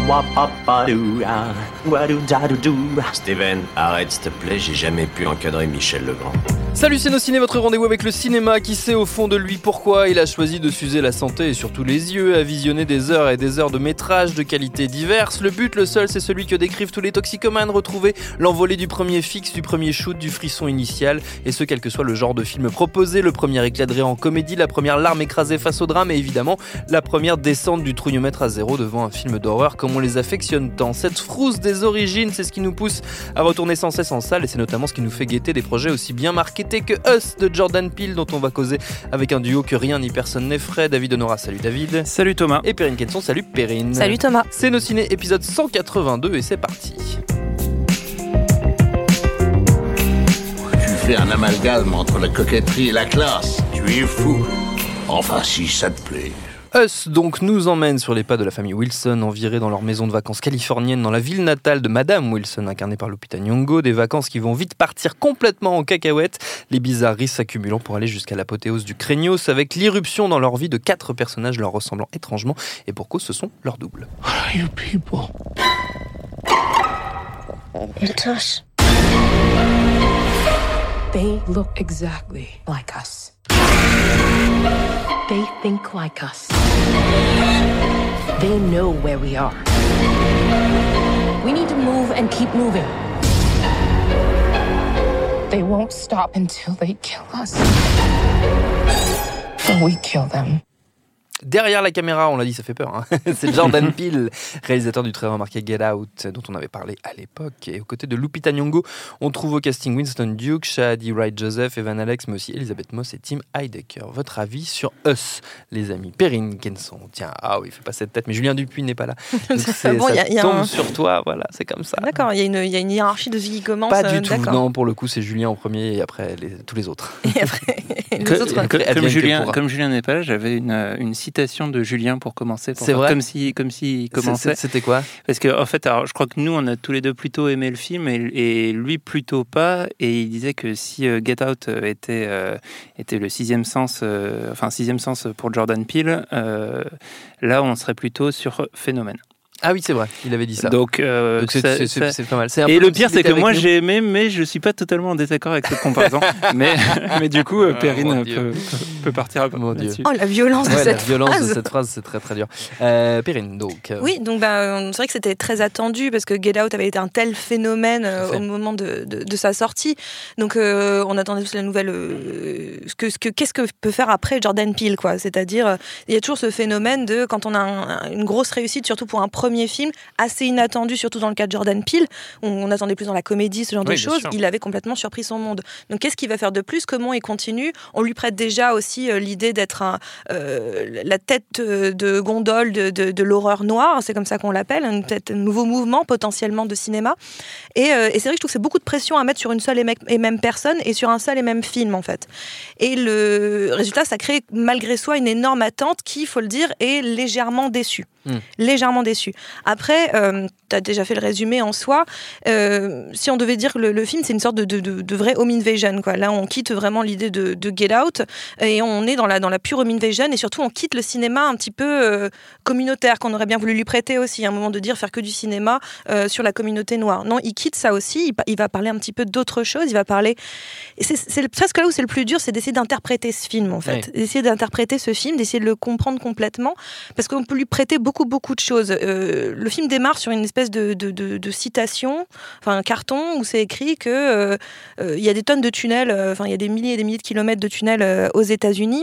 Steven, arrête s'il te plaît, j'ai jamais pu encadrer Michel Legrand. Salut c'est nos ciné, votre rendez-vous avec le cinéma qui sait au fond de lui pourquoi il a choisi de s'user la santé et surtout les yeux à visionner des heures et des heures de métrages de qualité diverses. Le but, le seul, c'est celui que décrivent tous les toxicomanes, retrouver l'envolée du premier fixe, du premier shoot, du frisson initial, et ce quel que soit le genre de film proposé, le premier éclat de rire en comédie, la première larme écrasée face au drame et évidemment la première descente du trouillomètre à zéro devant un film d'horreur comme on les affectionne tant. Cette frousse des origines, c'est ce qui nous pousse à retourner sans cesse en salle et c'est notamment ce qui nous fait guetter des projets aussi bien marketés que Us de Jordan Peele dont on va causer avec un duo que rien ni personne n'effraie. David Honora, salut David. Salut Thomas. Et Perrine Kenson, salut Perrine. Salut Thomas. C'est nos ciné épisode 182 et c'est parti. Tu fais un amalgame entre la coquetterie et la classe. Tu es fou. Enfin, si ça te plaît. Us donc nous emmène sur les pas de la famille Wilson, envirés dans leur maison de vacances californienne dans la ville natale de Madame Wilson, incarnée par Lupita Nyong'o. Des vacances qui vont vite partir complètement en cacahuète, les bizarreries s'accumulant pour aller jusqu'à l'apothéose du craignos, avec l'irruption dans leur vie de 4 personnages leur ressemblant étrangement, et pour cause ce sont leurs doubles. What are you people? It's us. They look exactly like us. They think like us. They know where we are. We need to move and keep moving. They won't stop until they kill us. Or we kill them. Derrière la caméra, on l'a dit, ça fait peur, hein. C'est Jordan Peele, réalisateur du très remarqué Get Out, dont on avait parlé à l'époque. Et aux côtés de Lupita Nyong'o, on trouve au casting Winston Duke, Shahadi Wright-Joseph, Evan Alex, mais aussi Elizabeth Moss et Tim Heidecker. Votre avis sur Us, les amis? Perrine Kenson, tiens, ah oui, il fait pas cette tête, mais Julien Dupuis n'est pas là. Donc ça tombe sur toi, voilà, c'est comme ça. D'accord, il y a une hiérarchie de ce qui commence. Pas du tout, non, pour le coup, c'est Julien en premier et après tous les autres. Et après, les autres. Comme Julien n'est pas là, j'avais une citation de Julien pour commencer. C'est vrai. Comme s'il commençait. C'était quoi? Parce que en fait, alors, je crois que nous, on a tous les deux plutôt aimé le film et lui plutôt pas. Et il disait que si Get Out était le sixième sens pour Jordan Peele, là, on serait plutôt sur Phénomène. Ah oui, c'est vrai, il avait dit ça. Donc c'est pas mal. Et le pire, c'est que moi, j'ai aimé, mais je suis pas totalement en désaccord avec cette comparaison. mais du coup, Perrine peut partir là-dessus. Oh, la violence de cette phrase. La violence de cette phrase, c'est très très dur. Perrine, donc. Oui, donc c'est vrai que c'était très attendu parce que Get Out avait été un tel phénomène au moment de sa sortie. Donc on attendait tous la nouvelle. Qu'est-ce que peut faire après Jordan Peele, quoi. C'est-à-dire, il y a toujours ce phénomène de quand on a une grosse réussite, surtout pour un premier film, assez inattendu, surtout dans le cas de Jordan Peele, on attendait plus dans la comédie, ce genre de choses. Il avait complètement surpris son monde. Donc qu'est-ce qu'il va faire de plus? Comment il continue? On lui prête déjà aussi l'idée d'être la tête de gondole de l'horreur noire, c'est comme ça qu'on l'appelle, peut-être un nouveau mouvement potentiellement de cinéma. Et c'est vrai que je trouve que c'est beaucoup de pression à mettre sur une seule et même personne et sur un seul et même film, en fait. Et le résultat, ça crée malgré soi une énorme attente qui, il faut le dire, est légèrement déçue. Légèrement déçu. Après, tu as déjà fait le résumé en soi. Si on devait dire que le film, c'est une sorte de vrai home invasion, quoi. Là, on quitte vraiment l'idée de Get Out et on est dans la pure home invasion et surtout, on quitte le cinéma un petit peu communautaire qu'on aurait bien voulu lui prêter aussi. À un moment de dire faire que du cinéma sur la communauté noire. Non, il quitte ça aussi. Il va parler un petit peu d'autre chose. Il va parler... Et c'est presque là où c'est le plus dur, c'est d'essayer d'interpréter ce film, en fait. Oui. D'essayer d'interpréter ce film, d'essayer de le comprendre complètement parce qu'on peut lui prêter beaucoup de choses. Le film démarre sur une espèce de citation, enfin un carton où c'est écrit que il y a des tonnes de tunnels, il y a des milliers et des milliers de kilomètres de tunnels aux États-Unis.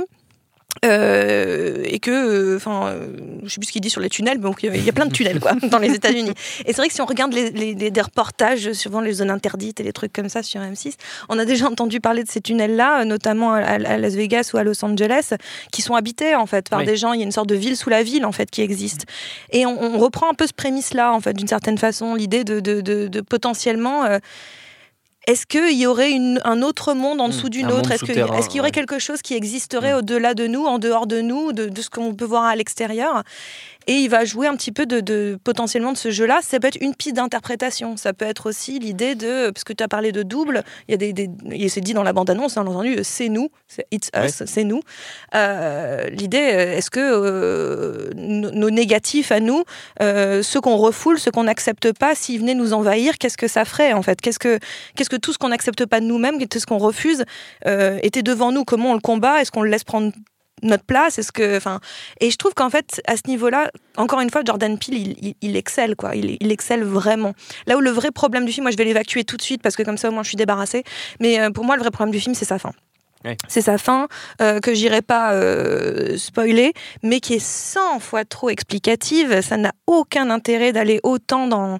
Et que, je sais plus ce qu'il dit sur les tunnels, mais il y a plein de tunnels quoi, dans les États-Unis. Et c'est vrai que si on regarde des reportages sur les zones interdites et les trucs comme ça sur M6, on a déjà entendu parler de ces tunnels-là, notamment à Las Vegas ou à Los Angeles, qui sont habités en fait par des gens. Il y a une sorte de ville sous la ville en fait qui existe. Et on reprend un peu ce prémisse-là en fait, d'une certaine façon, l'idée de potentiellement. Est-ce qu'il y aurait un autre monde en dessous d'une autre? Est-ce qu'il y aurait quelque chose qui existerait au-delà de nous, en dehors de nous, de ce qu'on peut voir à l'extérieur? et il va jouer un petit peu potentiellement de ce jeu-là. Ça peut être une piste d'interprétation, ça peut être aussi l'idée de, parce que tu as parlé de double, il y a c'est dit dans la bande-annonce, on a entendu, c'est nous, c'est It's Us, c'est nous. L'idée, est-ce que nos négatifs à nous, ceux qu'on refoule, ceux qu'on n'accepte pas, s'ils venaient nous envahir, qu'est-ce que ça ferait en fait ? Qu'est-ce que tout ce qu'on n'accepte pas de nous-mêmes, tout ce qu'on refuse, était devant nous ? Comment on le combat ? Est-ce qu'on le laisse prendre notre place ? Et je trouve qu'en fait, à ce niveau-là, encore une fois, Jordan Peele, il excelle, quoi. Il excelle vraiment. Là où le vrai problème du film, moi je vais l'évacuer tout de suite parce que comme ça au moins je suis débarrassée, mais pour moi le vrai problème du film, c'est sa fin. Oui. C'est sa fin que j'irai pas spoiler, mais qui est 100 fois trop explicative. Ça n'a aucun intérêt d'aller autant dans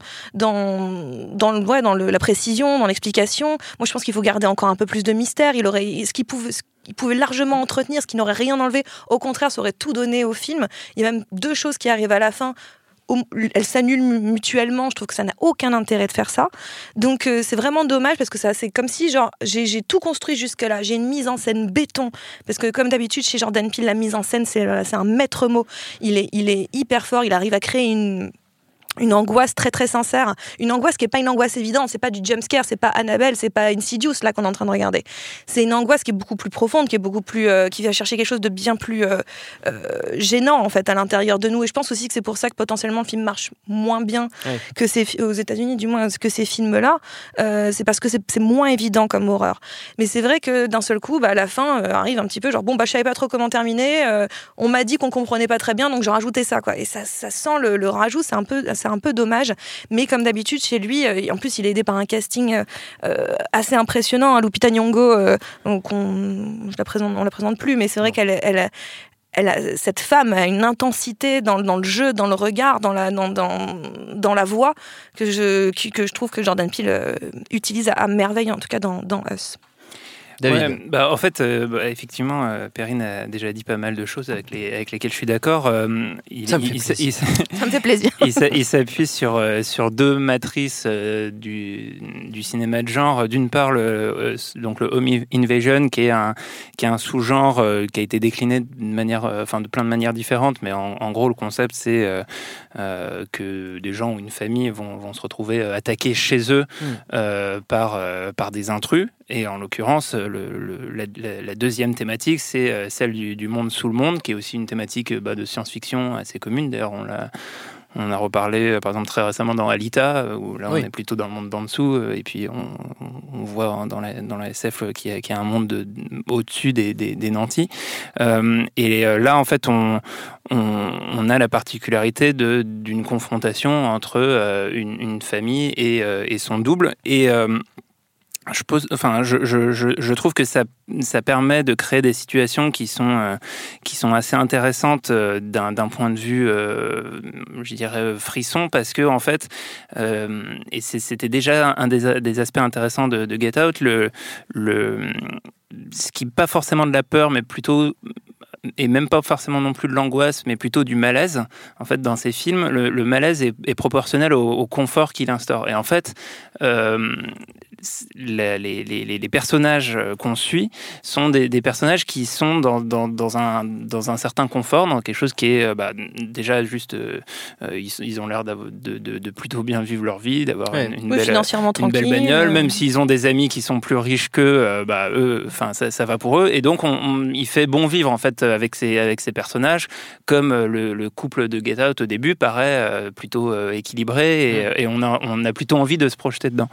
la précision, dans l'explication. Moi, je pense qu'il faut garder encore un peu plus de mystère. Il pouvait largement entretenir, ce qui n'aurait rien enlevé. Au contraire, ça aurait tout donné au film. Il y a même 2 choses qui arrivent à la fin. Elles s'annulent mutuellement. Je trouve que ça n'a aucun intérêt de faire ça. Donc c'est vraiment dommage parce que c'est comme si j'ai tout construit jusque-là. J'ai une mise en scène béton parce que comme d'habitude chez Jordan Peele, la mise en scène c'est un maître mot. Il est hyper fort. Il arrive à créer une angoisse très très sincère, une angoisse qui est pas une angoisse évidente, c'est pas du jumpscare, c'est pas Annabelle, c'est pas Insidious là qu'on est en train de regarder. C'est une angoisse qui est beaucoup plus profonde, qui est beaucoup plus qui va chercher quelque chose de bien plus gênant en fait à l'intérieur de nous. Et je pense aussi que c'est pour ça que potentiellement le film marche moins bien que aux États-Unis, du moins que ces films-là. C'est parce que c'est moins évident comme horreur. Mais c'est vrai que d'un seul coup, à la fin arrive un petit peu je savais pas trop comment terminer. On m'a dit qu'on comprenait pas très bien, donc j'ai rajouté ça quoi. Et ça sent le rajout, c'est un peu dommage, mais comme d'habitude chez lui, en plus il est aidé par un casting assez impressionnant. Lupita Nyong'o, on la présente plus, mais c'est vrai qu'elle cette femme a une intensité dans le jeu, dans le regard, dans la voix que je trouve que Jordan Peele utilise à merveille, en tout cas dans Us. David. Ouais, en fait, effectivement, Perrine a déjà dit pas mal de choses avec lesquelles je suis d'accord. Ça me fait plaisir. Il s'appuie sur 2 matrices du cinéma de genre. D'une part, donc le home invasion, qui est un sous-genre qui a été décliné de plein de manières différentes, mais en gros, le concept, c'est que des gens ou une famille vont se retrouver attaqués chez eux par des intrus. Et en l'occurrence, la deuxième thématique, c'est celle du monde sous le monde, qui est aussi une thématique de science-fiction assez commune. D'ailleurs, on a reparlé, par exemple, très récemment dans Alita, où là, on est plutôt dans le monde d'en dessous, et puis on voit dans la SF qu'il y a un monde au-dessus des nantis. Et là, en fait, on a la particularité d'une confrontation entre une famille et son double. Et je trouve que ça permet de créer des situations qui sont assez intéressantes d'un point de vue, je dirais, frisson, parce que en fait, et c'était déjà un des aspects intéressants de Get Out, ce qui n'est pas forcément de la peur, mais plutôt, et même pas forcément non plus de l'angoisse, mais plutôt du malaise. En fait, dans ces films, le malaise est proportionnel au confort qu'il instaure. Et en fait, les personnages qu'on suit sont des personnages qui sont dans un certain confort, dans quelque chose qui est déjà juste ils ont l'air de plutôt bien vivre leur vie, d'avoir une belle bagnole, même s'ils ont des amis qui sont plus riches qu'eux, eux, ça va pour eux, et donc il fait bon vivre en fait avec ces personnages, comme le couple de Get Out au début paraît plutôt équilibré, et on a plutôt envie de se projeter dedans.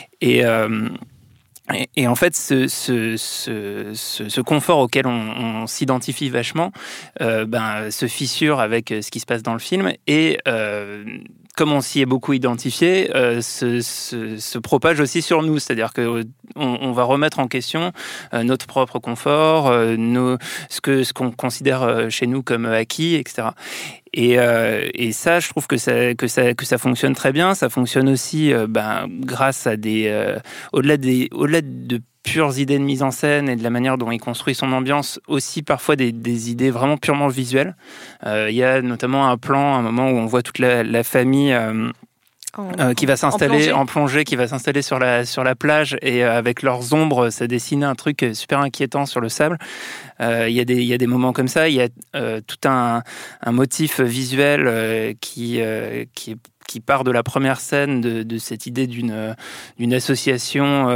Et en fait, ce confort auquel on s'identifie vachement se fissure avec ce qui se passe dans le film, et comme on s'y est beaucoup identifié, se propage aussi sur nous. C'est-à-dire qu'on va remettre en question notre propre confort, ce qu'on considère chez nous comme acquis, etc. Et ça, je trouve que ça fonctionne très bien. Ça fonctionne aussi grâce à au-delà de pures idées de mise en scène et de la manière dont il construit son ambiance, aussi parfois des idées vraiment purement visuelles. Il y a notamment un plan, un moment où on voit toute la famille qui va s'installer en plongée, qui va s'installer sur la plage et avec leurs ombres, ça dessine un truc super inquiétant sur le sable. Il y a des moments comme ça. Il y a tout un motif visuel qui part de la première scène de cette idée d'une association,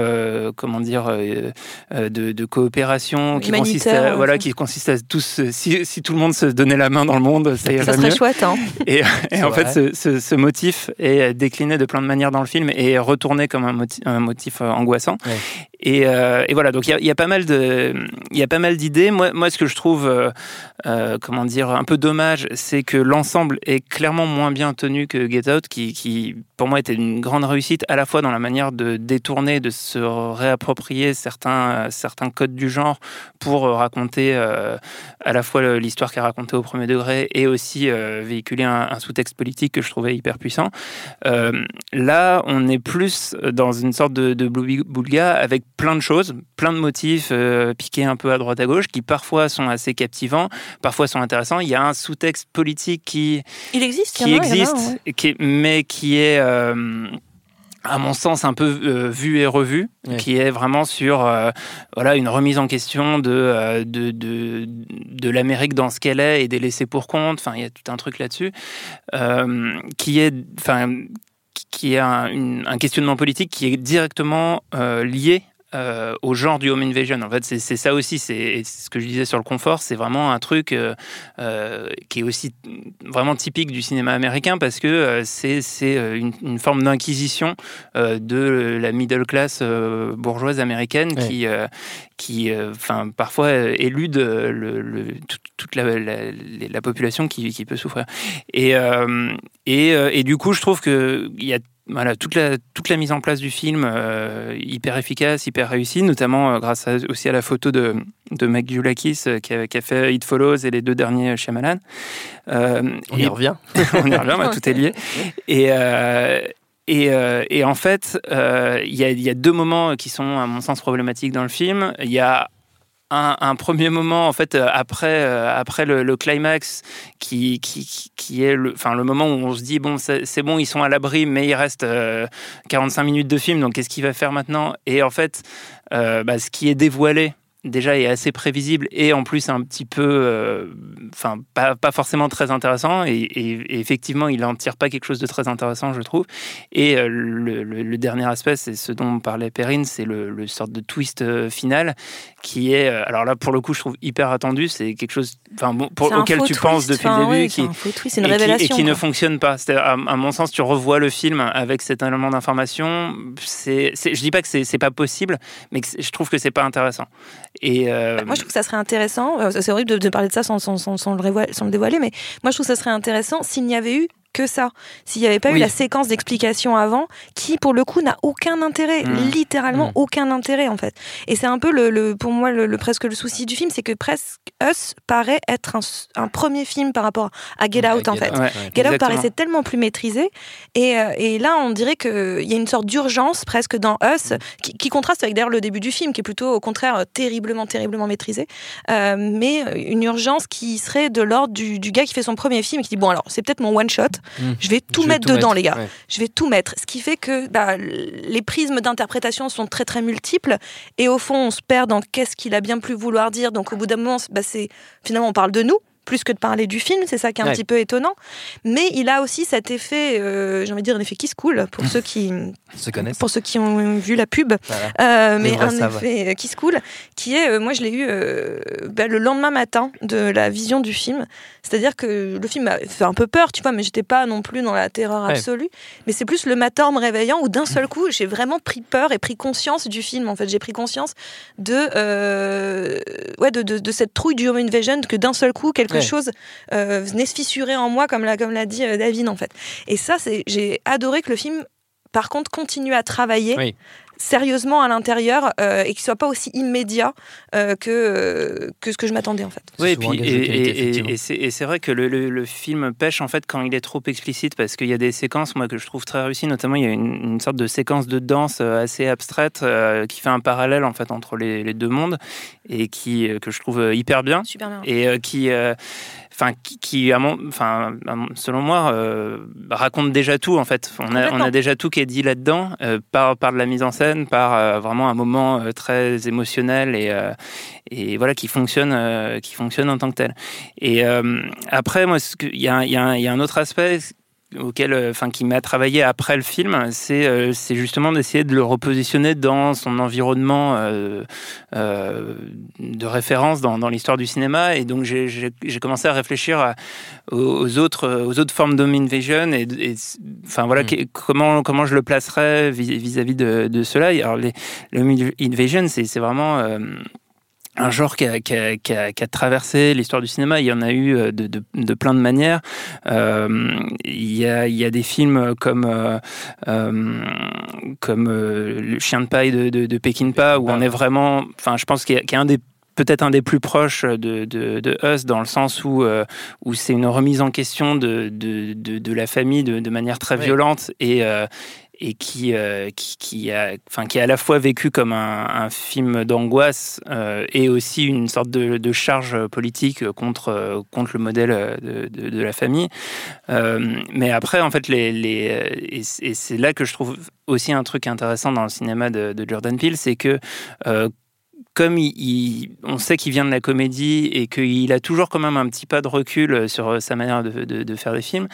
de coopération qui consiste à tous, si tout le monde se donnait la main dans le monde, ça irait mieux. Ça serait chouette, hein. Et en fait, ce motif est décliné de plein de manières dans le film et est retourné comme un motif angoissant. Ouais. Et voilà, donc il y a pas mal d'idées. Moi, ce que je trouve, un peu dommage, c'est que l'ensemble est clairement moins bien tenu que Get Out, qui pour moi était une grande réussite à la fois dans la manière de détourner, de se réapproprier certains codes du genre pour raconter à la fois l'histoire qui est racontée au premier degré et aussi véhiculer un sous-texte politique que je trouvais hyper puissant. Là, on est plus dans une sorte de boulga avec plein de choses, plein de motifs piqués un peu à droite à gauche qui parfois sont assez captivants, parfois sont intéressants. Il y a un sous-texte politique qui existe, mais qui est à mon sens un peu vu et revu, qui est vraiment sur une remise en question de l'Amérique dans ce qu'elle est et des laissés pour compte. Enfin, il y a tout un truc là-dessus qui est un questionnement politique qui est directement lié au genre du home invasion. En fait, c'est ça aussi, c'est ce que je disais sur le confort, c'est vraiment un truc qui est aussi vraiment typique du cinéma américain parce que c'est une forme d'inquisition de la middle class bourgeoise américaine qui parfois élude toute la population qui peut souffrir. Et du coup, je trouve qu'il y a toute la mise en place du film hyper efficace, hyper réussie, notamment grâce aussi à la photo de Meg Djoulakis qui a fait It Follows et les 2 derniers Shyamalan. On y revient. On y revient, tout est lié. Et en fait, il y a 2 moments qui sont, à mon sens, problématiques dans le film. Il y a un premier moment, en fait, après le climax, qui est le moment où on se dit, bon, c'est bon, ils sont à l'abri, mais il reste 45 minutes de film, donc qu'est-ce qu'il va faire maintenant ? Et en fait, ce qui est dévoilé, déjà est assez prévisible et en plus un petit peu pas forcément très intéressant et effectivement il en tire pas quelque chose de très intéressant, je trouve. Et le dernier aspect, c'est ce dont parlait Perrine, c'est le sorte de twist final qui est alors là pour le coup je trouve hyper attendu, c'est quelque chose auquel tu penses depuis le début c'est une révélation, et qui ne fonctionne pas. À mon sens, tu revois le film avec cet élément d'information, je dis pas que c'est pas possible, mais je trouve que c'est pas intéressant. Et moi, je trouve que ça serait intéressant. C'est horrible de parler de ça sans le dévoiler, mais moi, je trouve que ça serait intéressant s'il n'y avait eu que ça. S'il n'y avait pas eu la séquence d'explication avant, qui, pour le coup, n'a aucun intérêt. Littéralement aucun intérêt, en fait. Et c'est un peu, pour moi, presque le souci du film, c'est que presque Us paraît être un premier film par rapport à Get Out, en fait. Get Out paraissait tellement plus maîtrisé. Et là, on dirait qu'il y a une sorte d'urgence, presque, dans Us, qui contraste avec, d'ailleurs, le début du film, qui est plutôt, au contraire, terriblement maîtrisé. Mais une urgence qui serait de l'ordre du gars qui fait son premier film et qui dit, bon, alors, c'est peut-être mon one-shot. Je vais tout mettre dedans, les gars. Ouais. Je vais tout mettre. Ce qui fait que les prismes d'interprétation sont très, très multiples. Et au fond, on se perd dans qu'est-ce qu'il a bien pu vouloir dire. Donc, au bout d'un moment, finalement, on parle de nous, plus que de parler du film. C'est ça qui est un petit peu étonnant. Mais il a aussi cet effet, j'ai envie de dire, un effet kiss cool, pour ceux qui se connaissent. Pour ceux qui ont vu la pub. Voilà. Mais un effet kiss cool, qui est, moi, je l'ai eu le lendemain matin de la vision du film. C'est-à-dire que le film m'a fait un peu peur, tu vois, mais j'étais pas non plus dans la terreur absolue. Mais c'est plus le matin en me réveillant où d'un seul coup, j'ai vraiment pris peur et pris conscience du film. En fait, j'ai pris conscience de cette trouille du home invasion, que d'un seul coup, quelque chose venait se fissurer en moi, comme l'a dit David, en fait. Et ça, j'ai adoré que le film, par contre, continue à travailler sérieusement à l'intérieur et qu'il soit pas aussi immédiat que ce que je m'attendais en fait. Oui, et c'est vrai que le film pêche en fait quand il est trop explicite, parce qu'il y a des séquences moi que je trouve très réussies, notamment il y a une sorte de séquence de danse assez abstraite qui fait un parallèle en fait entre les deux mondes et que je trouve hyper bien. Super bien. Et qui selon moi raconte déjà tout en fait. On a déjà tout qui est dit là-dedans par de la mise en scène, par vraiment un moment très émotionnel et voilà qui fonctionne en tant que tel. Et après moi il y a un autre aspect qui m'a travaillé après le film, c'est justement d'essayer de le repositionner dans son environnement de référence dans l'histoire du cinéma. Et donc j'ai commencé à réfléchir aux autres formes d'home invasion comment je le placerais vis-à-vis de cela. Alors le home invasion, c'est vraiment un genre qui a traversé l'histoire du cinéma. Il y en a eu de plein de manières. Il y a des films comme Le Chien de paille de Peckinpah, où on est vraiment... Enfin, je pense qu'il y a peut-être un des plus proches de Us, dans le sens où c'est une remise en question de la famille de manière très violente et qui a à la fois vécu comme un film d'angoisse et aussi une sorte de charge politique contre le modèle de la famille. Mais après, en fait, et c'est là que je trouve aussi un truc intéressant dans le cinéma de Jordan Peele, c'est que comme on sait qu'il vient de la comédie et qu'il a toujours quand même un petit pas de recul sur sa manière de faire des films,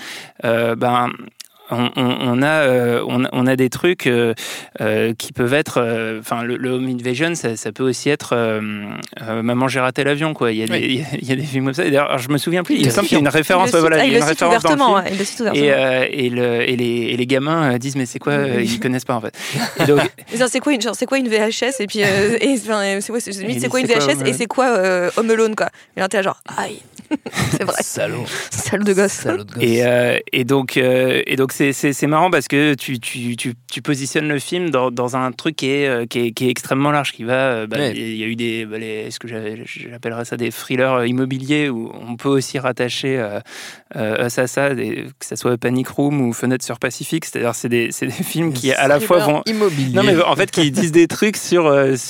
on a des trucs qui peuvent être le home invasion, ça peut aussi être Maman j'ai raté l'avion, quoi. Il y a des films comme ça. D'ailleurs, je me souviens plus, il me semble qu'il y a une référence il y a une référence dans le film, et les gamins disent mais c'est quoi, ils connaissent pas en fait. Et donc c'est quoi une VHS, et puis c'est quoi une VHS, et c'est quoi Home Alone, quoi. Et là t'es là genre aïe. C'est vrai. Salaud de gosse. Et donc c'est marrant parce que tu positionnes le film dans un truc qui est extrêmement large, qui va il y a eu ce que j'appellerais ça des thrillers immobiliers, où on peut aussi rattacher à ça, que ça soit Panic Room ou Fenêtre sur Pacifique, c'est-à-dire c'est des films qui à la fois vont immobilier. Non mais en fait qui disent des trucs sur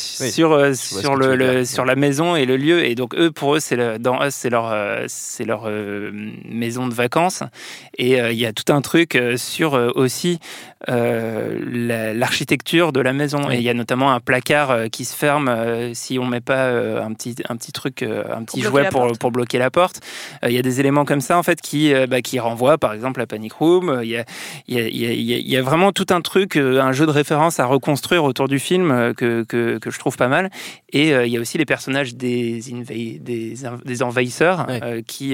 la maison et le lieu, et donc pour eux dans Us c'est leur maison de vacances, et il y a tout un truc sur aussi l'architecture de la maison, et il y a notamment un placard qui se ferme si on met pas un petit truc, un petit jouet pour bloquer la porte. Il y a des éléments comme ça en fait qui renvoient par exemple à Panic Room. Il y a vraiment tout un truc, un jeu de référence à reconstruire autour du film que je trouve pas mal. Et il y a aussi les personnages des envahisseurs qui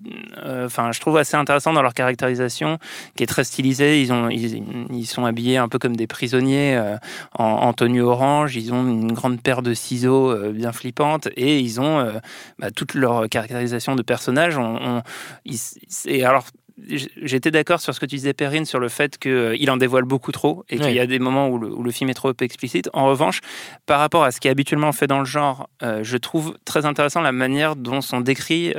je trouve assez intéressant dans leur caractérisation, qui est très stylisée. Ils sont habillés un peu comme des prisonniers en tenue orange. Ils ont une grande paire de ciseaux bien flippante, et ils ont toute leur caractérisation de personnages. Et alors, j'étais d'accord sur ce que tu disais, Perrine, sur le fait qu'il en dévoile beaucoup trop, et qu'il y a des moments où le film est trop explicite. En revanche, par rapport à ce qui est habituellement fait dans le genre, je trouve très intéressant la manière dont sont décrits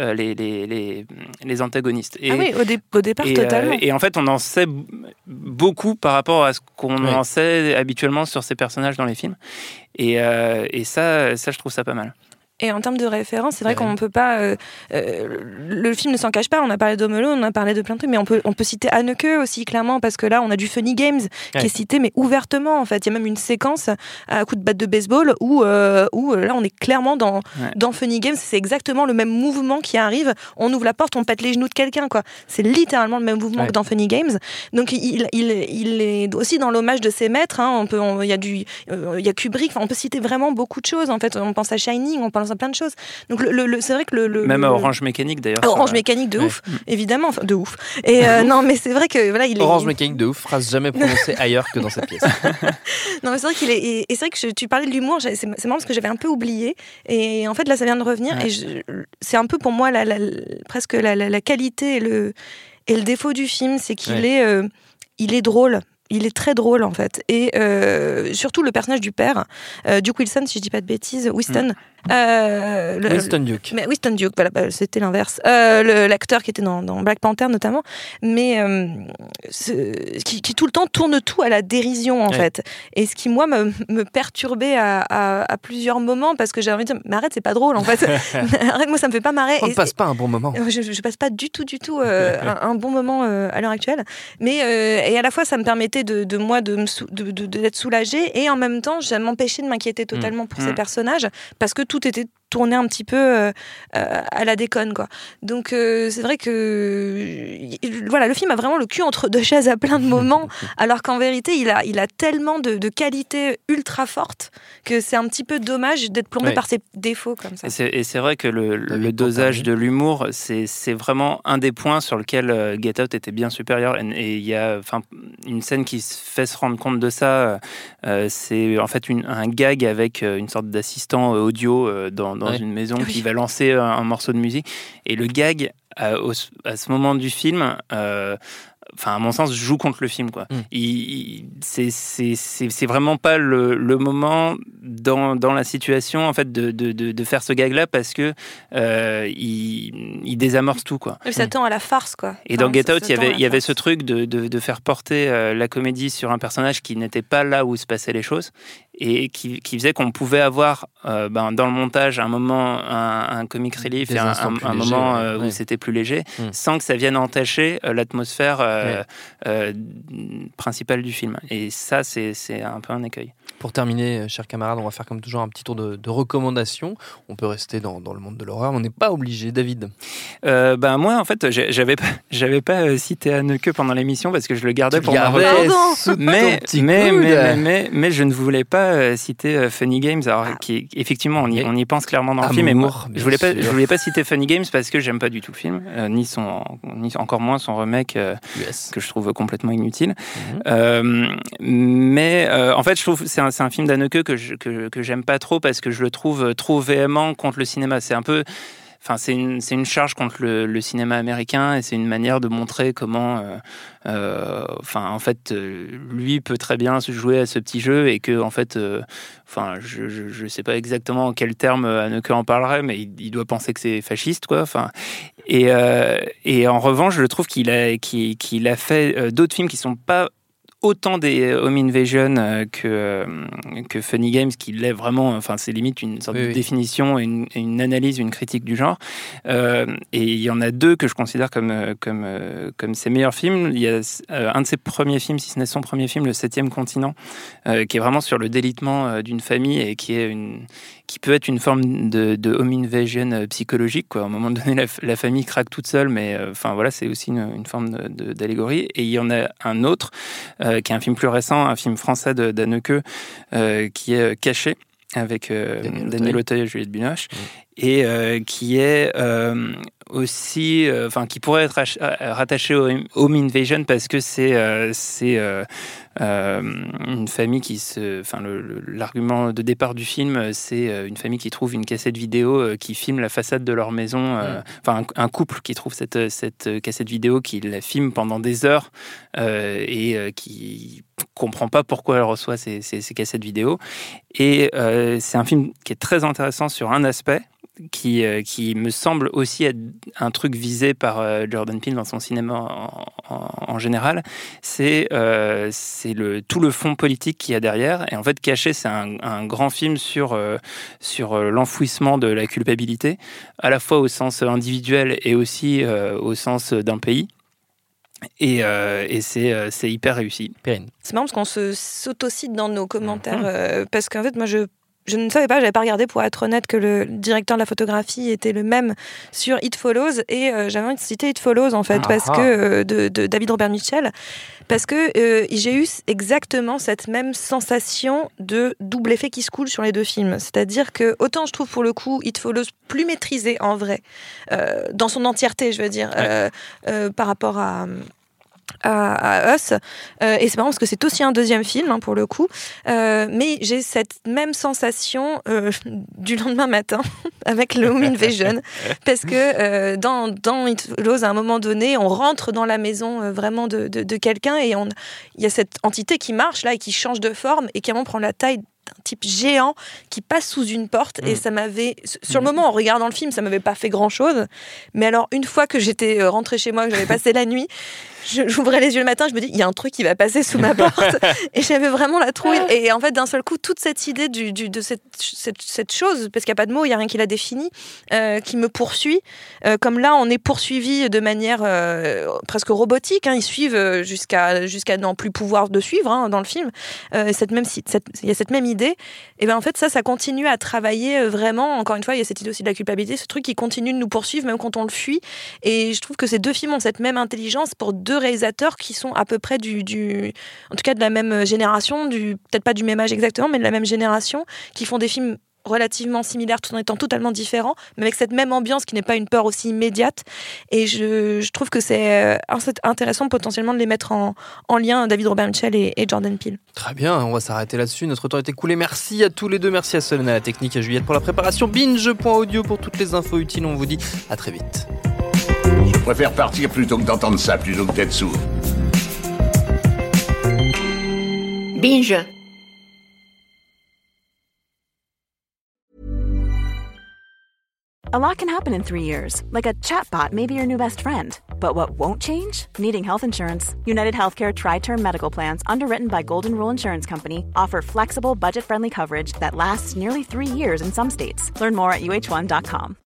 les antagonistes. Au départ, totalement. Et en fait, on en sait beaucoup par rapport à ce qu'on en sait habituellement sur ces personnages dans les films. Et ça, je trouve ça pas mal. Et en termes de référence, c'est vrai qu'on ne peut pas... le film ne s'en cache pas. On a parlé d'Home Alone, on a parlé de plein de trucs, mais on peut citer Haneke aussi, clairement, parce que là, on a du Funny Games qui est cité, mais ouvertement, en fait. Il y a même une séquence à coup de batte de baseball où là, on est clairement dans Funny Games. C'est exactement le même mouvement qui arrive. On ouvre la porte, on pète les genoux de quelqu'un, quoi. C'est littéralement le même mouvement que dans Funny Games. Donc, il est aussi dans l'hommage de ses maîtres. Hein. Il y a Kubrick. On peut citer vraiment beaucoup de choses, en fait. On pense à Shining, on pense à plein de choses. Donc c'est vrai que même à Orange Mécanique d'ailleurs. Orange Mécanique de ouf, évidemment, enfin, de ouf. Et non, mais c'est vrai que voilà, Orange Mécanique de ouf, phrase jamais prononcée ailleurs que dans cette pièce. Non, mais c'est vrai qu'il est. Et c'est vrai que tu parlais de l'humour. C'est marrant parce que j'avais un peu oublié. Et en fait, là, ça vient de revenir. Et c'est un peu pour moi presque la qualité et le défaut du film, c'est qu'il est drôle. il est très drôle en fait. Et surtout le personnage du père, Duke Wilson, si je dis pas de bêtises, Winston Duke. Mais Winston Duke, voilà, c'était l'inverse. L'acteur qui était dans Black Panther notamment, mais qui tout le temps tourne tout à la dérision en fait. Et ce qui moi me perturbait à plusieurs moments parce que j'avais envie de dire mais arrête, c'est pas drôle en fait. Arrête, moi ça me fait pas marrer. On ne passe pas un bon moment. Je passe pas du tout un bon moment à l'heure actuelle. Mais et à la fois ça me permettait d'être soulagée et en même temps ça m'empêchait de m'inquiéter totalement pour ces personnages parce que tout était tourné un petit peu à la déconne quoi. Donc c'est vrai que voilà, le film a vraiment le cul entre deux chaises à plein de moments alors qu'en vérité il a tellement de qualités ultra fortes que c'est un petit peu dommage d'être plombé par ses défauts comme ça. Et c'est vrai que le dosage de l'humour c'est vraiment un des points sur lequel Get Out était bien supérieur et il y a une scène qui fait se rendre compte de ça, c'est en fait un gag avec une sorte d'assistant audio dans une maison qui va lancer un morceau de musique et le gag à ce moment du film à mon sens joue contre le film quoi. C'est vraiment pas le moment dans la situation en fait de faire ce gag là parce que il désamorce tout quoi. Ça tend à la farce quoi. Et dans Get Out il y avait ce truc de faire porter la comédie sur un personnage qui n'était pas là où se passaient les choses et qui faisait qu'on pouvait avoir dans le montage un moment un comic relief et un moment où c'était plus léger sans que ça vienne entacher l'atmosphère principale du film. Et ça, c'est un peu un écueil. Pour terminer, chers camarades, on va faire comme toujours un petit tour de recommandations. On peut rester dans le monde de l'horreur, on n'est pas obligé. David moi, en fait, j'avais pas cité Haneke pendant l'émission parce que je le gardais pour ma recommandation. Mais je ne voulais pas citer Funny Games. Alors, qui effectivement, on y pense clairement dans le film. Mais moi, je voulais pas citer Funny Games parce que j'aime pas du tout le film, ni encore moins son remake que je trouve complètement inutile. Mais en fait, je trouve c'est un film d'Haneke que j'aime pas trop parce que je le trouve trop véhément contre le cinéma. C'est un peu... c'est une charge contre le cinéma américain et c'est une manière de montrer comment lui peut très bien se jouer à ce petit jeu et que en fait je sais pas exactement en quel terme Haneke en parlerait mais il doit penser que c'est fasciste quoi. Et en revanche je trouve qu'il a fait d'autres films qui sont pas autant des home invasion que Funny Games qui l'est vraiment, c'est limite une sorte de définition, une analyse, une critique du genre. Et il y en a deux que je considère comme ses meilleurs films. Il y a un de ses premiers films, si ce n'est son premier film, Le 7e continent, qui est vraiment sur le délitement d'une famille et qui peut être une forme de home invasion psychologique, quoi. À un moment donné, la famille craque toute seule, mais c'est aussi une forme d'allégorie. Et il y en a un autre, qui est un film plus récent, un film français d'Haneke, qui est Caché, avec Daniel Auteuil et Juliette Binoche, et qui est aussi, qui pourrait être rattaché au Home Invasion parce que c'est une famille qui l'argument de départ du film, c'est une famille qui trouve une cassette vidéo qui filme la façade de leur maison, un couple qui trouve cette cassette vidéo qui la filme pendant des heures et qui comprend pas pourquoi elle reçoit ces cassettes vidéo. Et c'est un film qui est très intéressant sur un aspect qui me semble aussi être un truc visé par Jordan Peele dans son cinéma en général, c'est tout le fond politique qu'il y a derrière. Et en fait, Caché, c'est un grand film sur l'enfouissement de la culpabilité, à la fois au sens individuel et aussi au sens d'un pays. Et c'est hyper réussi. Perrine. C'est marrant parce qu'on s'autocite dans nos commentaires parce qu'en fait, moi, je ne savais pas, j'avais pas regardé pour être honnête que le directeur de la photographie était le même sur It Follows et j'avais envie de citer It Follows en fait parce que de David Robert Mitchell parce que j'ai eu exactement cette même sensation de double effet qui se coule sur les deux films, c'est-à-dire que autant je trouve pour le coup It Follows plus maîtrisé en vrai dans son entièreté, je veux dire par rapport à à Us, et c'est marrant parce que c'est aussi un deuxième film pour le coup, mais j'ai cette même sensation du lendemain matin avec le Home Invasion, parce que dans It Follows, à un moment donné, on rentre dans la maison vraiment de quelqu'un, et il y a cette entité qui marche là et qui change de forme et qui à un moment prend la taille d'un type géant qui passe sous une porte, et ça m'avait, sur le moment en regardant le film, ça m'avait pas fait grand chose, mais alors une fois que j'étais rentrée chez moi, que j'avais passé la nuit, j'ouvrais les yeux le matin, je me dis il y a un truc qui va passer sous ma porte, et j'avais vraiment la trouille, et en fait d'un seul coup toute cette idée de cette chose, parce qu'il n'y a pas de mots, il n'y a rien qui la définit, qui me poursuit, comme là on est poursuivi de manière presque robotique, ils suivent jusqu'à n'en plus pouvoir de suivre dans le film, il y a cette même idée, et ben en fait ça continue à travailler vraiment, encore une fois il y a cette idée aussi de la culpabilité, ce truc qui continue de nous poursuivre même quand on le fuit, et je trouve que ces deux films ont cette même intelligence pour deux réalisateurs qui sont à peu près en tout cas de la même génération, peut-être pas du même âge exactement, mais de la même génération, qui font des films relativement similaires tout en étant totalement différents, mais avec cette même ambiance qui n'est pas une peur aussi immédiate, et je trouve que c'est intéressant potentiellement de les mettre en lien, David Robert Mitchell et Jordan Peele. Très bien, on va s'arrêter là-dessus, notre temps est écoulé. Merci à tous les deux, merci à Solène à la technique, à Juliette pour la préparation, binge.audio pour toutes les infos utiles, on vous dit à très vite. Je préfère partir plutôt que d'entendre ça, plutôt que d'être sourd. Binge. A lot can happen in 3 years, like a chatbot may be your new best friend. But what won't change? Needing health insurance. United Healthcare Tri-Term Medical Plans, underwritten by Golden Rule Insurance Company, offer flexible, budget-friendly coverage that lasts nearly 3 years in some states. Learn more at uh1.com.